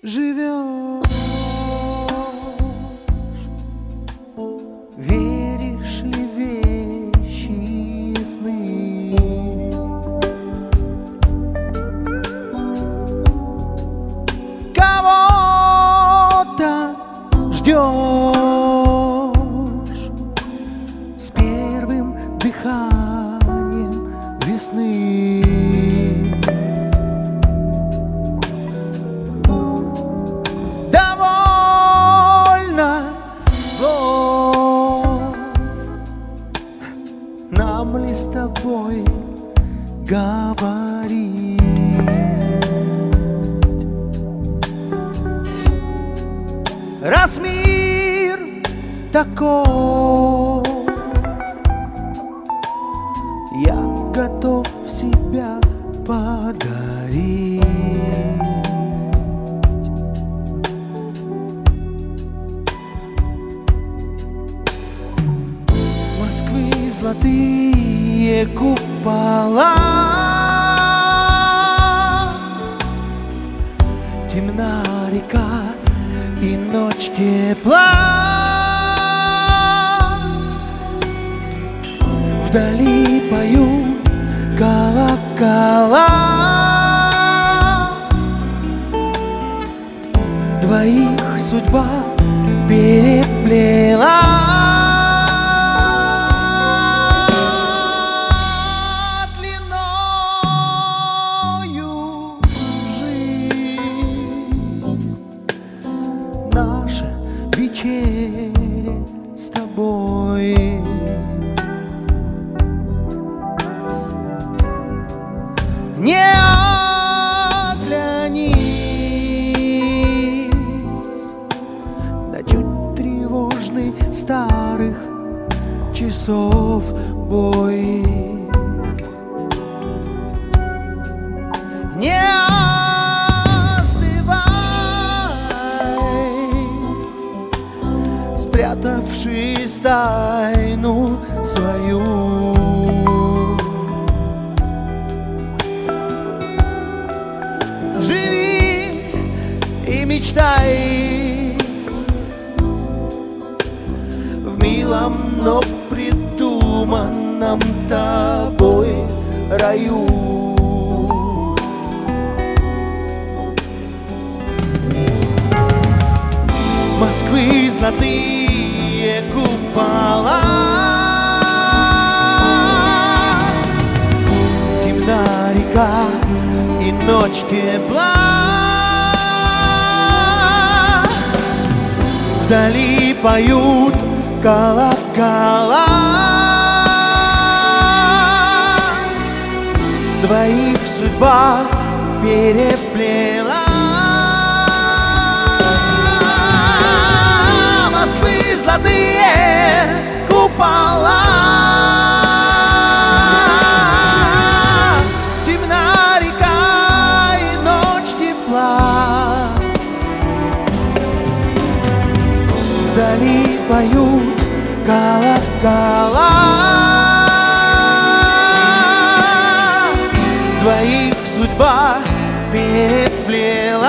живешь? Веришь ли в вещи и сны? Кого-то ждешь с первым дыханием весны. Нам ли с тобой говорить? Раз мир таков, я готов себя подарить. Москвы золотые купола, темна река и ночь тепла. Вдали поют колокола, двоих судьба переплела. Наша вечеря с тобой. Не оглянись на чуть тревожный старых часов бой. Не спрятавшись тайну свою, живи и мечтай в милом, но придуманном тобой раю. Москвы золотые купола, темна река и ночь тепла. Вдали поют колокола, двоих судьба переплела. Золотые купола, темна река и ночь тепла. Вдали поют колокола, двоих судьба переплела.